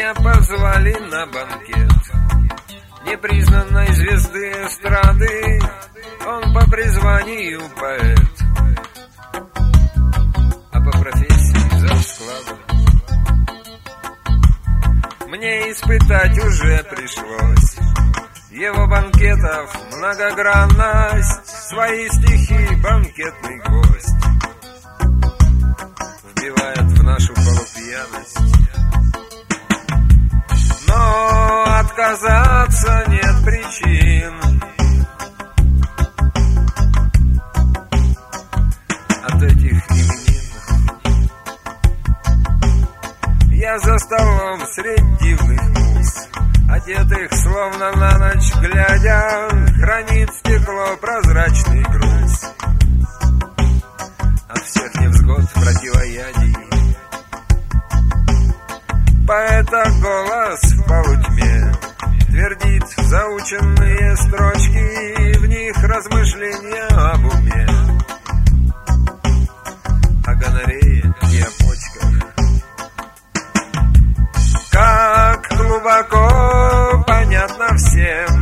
Меня позвали на банкет непризнанной звезды эстрады. Он по призванию поэт, а по профессии завсклада. Мне испытать уже пришлось его банкетов многогранность. Свои стихи банкетный гвоздь вбивает в нашу полупьяность. Но отказаться нет причин от этих именин. Я за столом средь дивных муз, одетых словно на ночь глядя, хранит стекло прозрачный груз от всех невзгод противоядий. Поэта голос в полутьме твердит заученные строчки, в них размышления об уме, о гонорее и о почках. Как глубоко понятно всем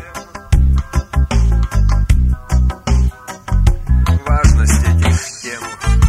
важность этих тем.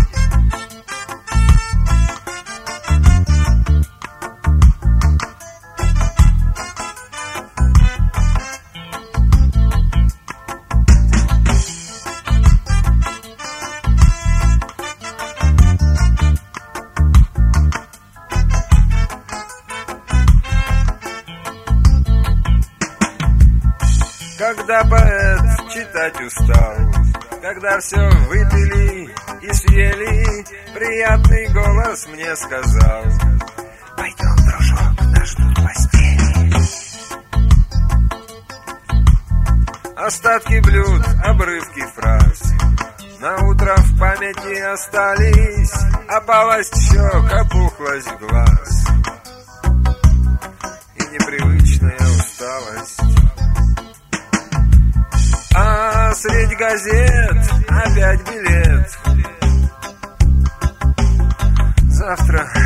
Когда поэт читать устал, когда все выпили и съели, приятный голос мне сказал: пойдем, дружок, нас ждут постели. Остатки блюд, обрывки фраз на утро в памяти остались, опалость щек, опухлость глаз и непривычная усталость. А средь газет опять билет. Завтра